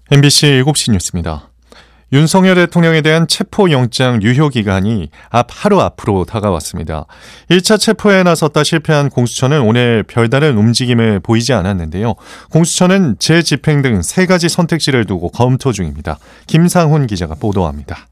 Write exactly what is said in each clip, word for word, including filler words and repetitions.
엠비씨 일곱 시 뉴스입니다. 윤석열 대통령에 대한 체포영장 유효기간이 앞 하루 앞으로 다가왔습니다. 일 차 체포에 나섰다 실패한 공수처는 오늘 별다른 움직임을 보이지 않았는데요. 공수처는 재집행 등 세 가지 선택지를 두고 검토 중입니다. 김상훈 기자가 보도합니다.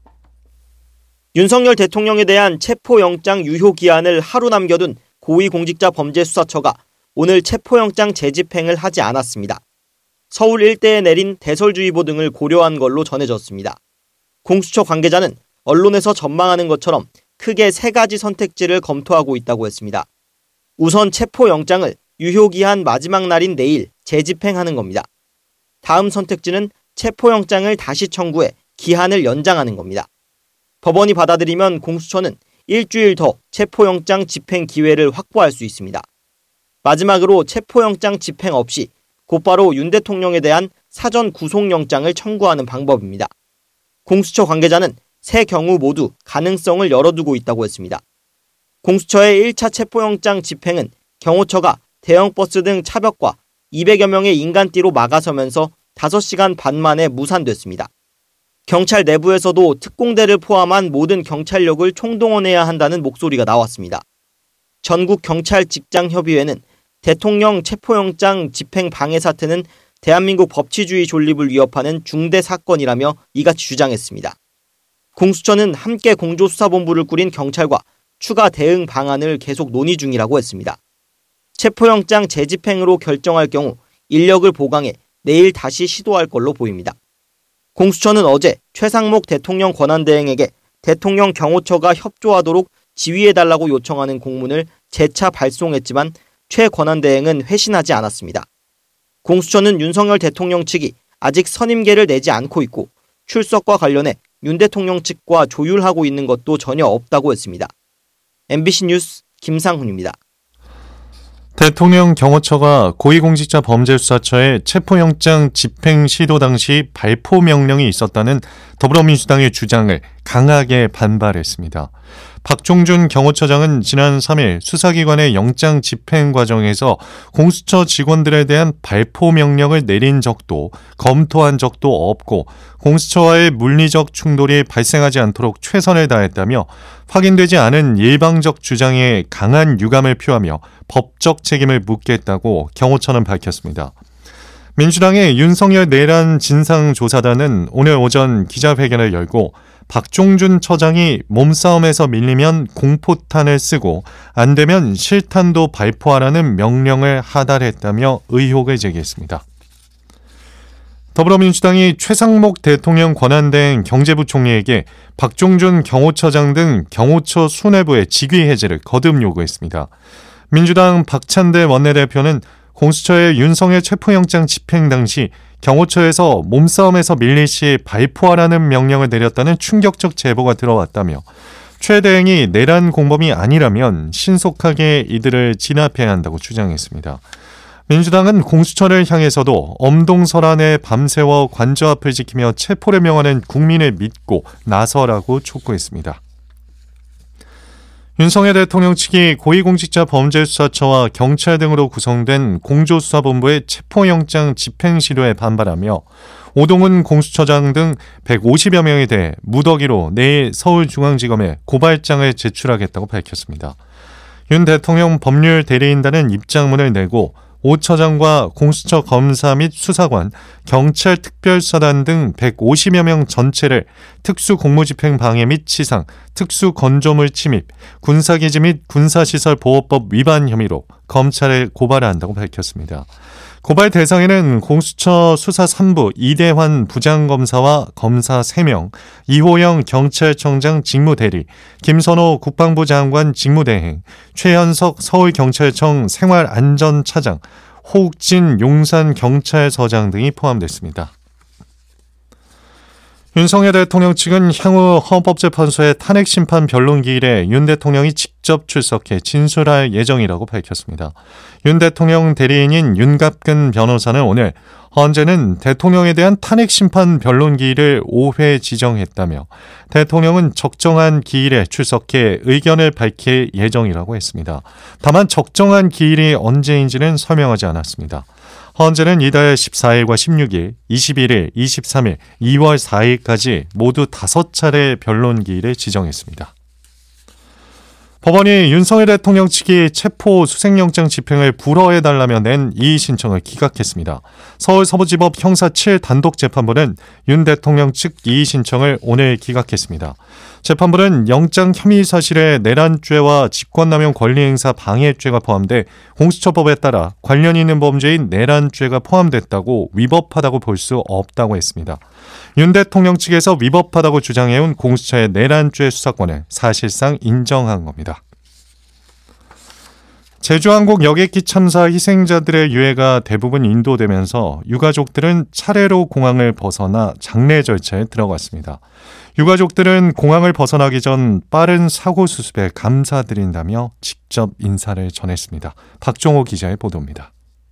윤석열 대통령에 대한 체포영장 유효기한을 하루 남겨둔 고위공직자범죄수사처가 오늘 체포영장 재집행을 하지 않았습니다. 서울 일대에 내린 대설주의보 등을 고려한 걸로 전해졌습니다. 공수처 관계자는 언론에서 전망하는 것처럼 크게 세 가지 선택지를 검토하고 있다고 했습니다. 우선 체포영장을 유효기한 마지막 날인 내일 재집행하는 겁니다. 다음 선택지는 체포영장을 다시 청구해 기한을 연장하는 겁니다. 법원이 받아들이면 공수처는 일주일 더 체포영장 집행 기회를 확보할 수 있습니다. 마지막으로 체포영장 집행 없이 곧바로 윤 대통령에 대한 사전 구속영장을 청구하는 방법입니다. 공수처 관계자는 세 경우 모두 가능성을 열어두고 있다고 했습니다. 공수처의 일 차 체포영장 집행은 경호처가 대형 버스 등 차벽과 이백여 명의 인간띠로 막아서면서 다섯 시간 반 만에 무산됐습니다. 경찰 내부에서도 특공대를 포함한 모든 경찰력을 총동원해야 한다는 목소리가 나왔습니다. 전국 경찰 직장협의회는 대통령 체포영장 집행 방해 사태는 대한민국 법치주의 존립을 위협하는 중대 사건이라며 이같이 주장했습니다. 공수처는 함께 공조수사본부를 꾸린 경찰과 추가 대응 방안을 계속 논의 중이라고 했습니다. 체포영장 재집행으로 결정할 경우 인력을 보강해 내일 다시 시도할 걸로 보입니다. 공수처는 어제 최상목 대통령 권한대행에게 대통령 경호처가 협조하도록 지휘해달라고 요청하는 공문을 재차 발송했지만 최 권한대행은 회신하지 않았습니다. 공수처는 윤석열 대통령 측이 아직 선임계를 내지 않고 있고 출석과 관련해 윤 대통령 측과 조율하고 있는 것도 전혀 없다고 했습니다. 엠비씨 뉴스 김상훈입니다. 대통령 경호처가 고위공직자범죄수사처의 체포영장 집행 시도 당시 발포 명령이 있었다는 더불어민주당의 주장을 강하게 반발했습니다. 박종준 경호처장은 지난 삼 일 수사기관의 영장 집행 과정에서 공수처 직원들에 대한 발포 명령을 내린 적도 검토한 적도 없고 공수처와의 물리적 충돌이 발생하지 않도록 최선을 다했다며 확인되지 않은 일방적 주장에 강한 유감을 표하며 법적 책임을 묻겠다고 경호처는 밝혔습니다. 민주당의 윤석열 내란 진상조사단은 오늘 오전 기자회견을 열고 박종준 처장이 몸싸움에서 밀리면 공포탄을 쓰고 안 되면 실탄도 발포하라는 명령을 하달했다며 의혹을 제기했습니다. 더불어민주당이 최상목 대통령 권한대행 경제부총리에게 박종준 경호처장 등 경호처 수뇌부의 직위 해제를 거듭 요구했습니다. 민주당 박찬대 원내대표는 공수처의 윤석열 체포영장 집행 당시 경호처에서 몸싸움에서 밀릴 시 발포하라는 명령을 내렸다는 충격적 제보가 들어왔다며 최 대행이 내란 공범이 아니라면 신속하게 이들을 진압해야 한다고 주장했습니다. 민주당은 공수처를 향해서도 엄동설안에 밤새워 관저 앞을 지키며 체포를 명하는 국민을 믿고 나서라고 촉구했습니다. 윤석열 대통령 측이 고위공직자범죄수사처와 경찰 등으로 구성된 공조수사본부의 체포영장 집행 시도에 반발하며 오동훈 공수처장 등 백오십여 명에 대해 무더기로 내일 서울중앙지검에 고발장을 제출하겠다고 밝혔습니다. 윤 대통령 법률 대리인단은 입장문을 내고 오 처장과 공수처 검사 및 수사관, 경찰 특별사단 등 백오십여 명 전체를 특수공무집행 방해 및 치상, 특수건조물 침입, 군사기지 및 군사시설보호법 위반 혐의로 검찰에 고발한다고 밝혔습니다. 고발 대상에는 공수처 수사 삼 부 이대환 부장검사와 검사 세 명, 이호영 경찰청장 직무대리, 김선호 국방부 장관 직무대행, 최현석 서울경찰청 생활안전차장, 호욱진 용산경찰서장 등이 포함됐습니다. 윤석열 대통령 측은 향후 헌법재판소의 탄핵심판 변론기일에 윤 대통령이 직접 출석해 진술할 예정이라고 밝혔습니다. 윤 대통령 대리인인 윤갑근 변호사는 오늘 헌재는 대통령에 대한 탄핵심판 변론기일을 오 회 지정했다며 대통령은 적정한 기일에 출석해 의견을 밝힐 예정이라고 했습니다. 다만 적정한 기일이 언제인지는 설명하지 않았습니다. 헌재는 이달 십사일과 십육일, 이십일일, 이십삼일, 이월 사일까지 모두 다섯 차례 변론 기일을 지정했습니다. 법원이 윤석열 대통령 측이 체포 수색영장 집행을 불허해달라며 낸 이의 신청을 기각했습니다. 서울 서부지법 형사 칠 단독재판부는 윤 대통령 측 이의 신청을 오늘 기각했습니다. 재판부는 영장 혐의 사실에 내란죄와 직권남용 권리행사 방해죄가 포함돼 공수처법에 따라 관련 있는 범죄인 내란죄가 포함됐다고 위법하다고 볼 수 없다고 했습니다. 윤 대통령 측에서 위법하다고 주장해온 공수처의 내란죄 수사권을 사실상 인정한 겁니다. 제주항공 여객기 참사 희생자들의 유해가 대부분 인도되면서 유가족들은 차례로 공항을 벗어나 장례 절차에 들어갔습니다. 유가족들은 공항을 벗어나기 전 빠른 사고 수습에 감사드린다며 직접 인사를 전했습니다. 박종호 기자의 보도입니다.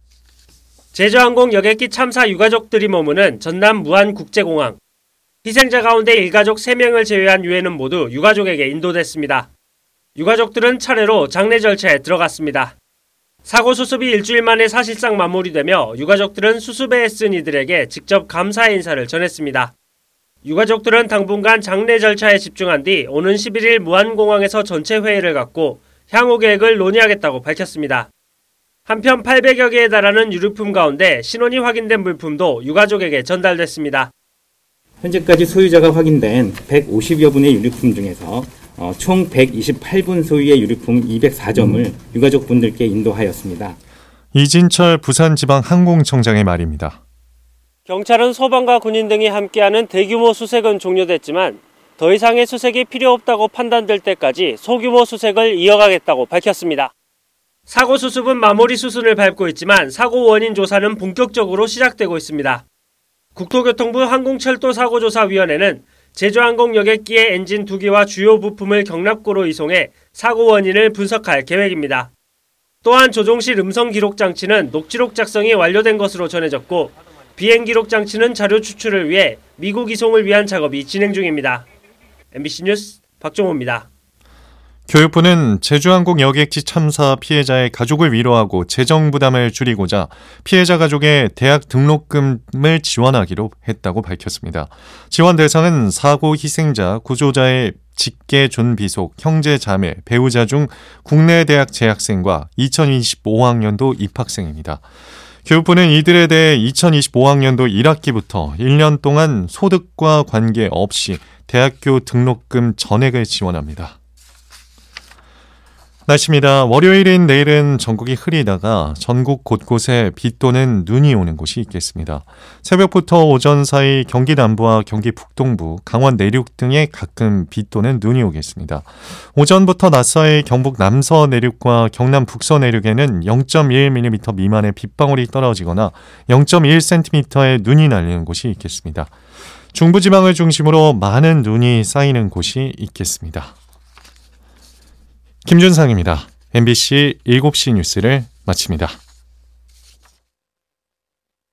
제주항공 여객기 참사 유가족들이 머무는 전남 무안국제공항. 희생자 가운데 일가족 세 명을 제외한 유해는 모두 유가족에게 인도됐습니다. 유가족들은 차례로 장례 절차에 들어갔습니다. 사고 수습이 일주일 만에 사실상 마무리되며 유가족들은 수습에 애쓴 이들에게 직접 감사의 인사를 전했습니다. 유가족들은 당분간 장례 절차에 집중한 뒤 오는 십일일 무안공항에서 전체 회의를 갖고 향후 계획을 논의하겠다고 밝혔습니다. 한편 팔백여 개에 달하는 유류품 가운데 신원이 확인된 물품도 유가족에게 전달됐습니다. 현재까지 소유자가 확인된 백오십여 분의 유류품 중에서 총 백이십팔 분 소유의 유류품 이백사 점을 유가족분들께 인도하였습니다. 이진철 부산지방항공청장의 말입니다. 경찰은 소방과 군인 등이 함께하는 대규모 수색은 종료됐지만 더 이상의 수색이 필요 없다고 판단될 때까지 소규모 수색을 이어가겠다고 밝혔습니다. 사고 수습은 마무리 수순을 밟고 있지만 사고 원인 조사는 본격적으로 시작되고 있습니다. 국토교통부 항공철도사고조사위원회는 제주항공 여객기의 엔진 두 기와 주요 부품을 경납고로 이송해 사고 원인을 분석할 계획입니다. 또한 조종실 음성 기록 장치는 녹취록 작성이 완료된 것으로 전해졌고 비행 기록 장치는 자료 추출을 위해 미국 이송을 위한 작업이 진행 중입니다. 엠비씨 뉴스 박종호입니다. 교육부는 제주항공 여객기 참사 피해자의 가족을 위로하고 재정 부담을 줄이고자 피해자 가족의 대학 등록금을 지원하기로 했다고 밝혔습니다. 지원 대상은 사고 희생자, 구조자의 직계 존비속, 형제 자매, 배우자 중 국내 대학 재학생과 이천이십오 학년도 입학생입니다. 교육부는 이들에 대해 이천이십오 학년도 일 학기부터 일 년 동안 소득과 관계없이 대학교 등록금 전액을 지원합니다. 날씨입니다. 월요일인 내일은 전국이 흐리다가 전국 곳곳에 비 또는 눈이 오는 곳이 있겠습니다. 새벽부터 오전 사이 경기 남부와 경기 북동부, 강원 내륙 등에 가끔 비 또는 눈이 오겠습니다. 오전부터 낮 사이 경북 남서 내륙과 경남 북서 내륙에는 영 점 일 밀리미터 미만의 빗방울이 떨어지거나 영 점 일 센티미터의 눈이 날리는 곳이 있겠습니다. 중부지방을 중심으로 많은 눈이 쌓이는 곳이 있겠습니다. 김준상입니다. 엠비씨 일곱 시 뉴스를 마칩니다.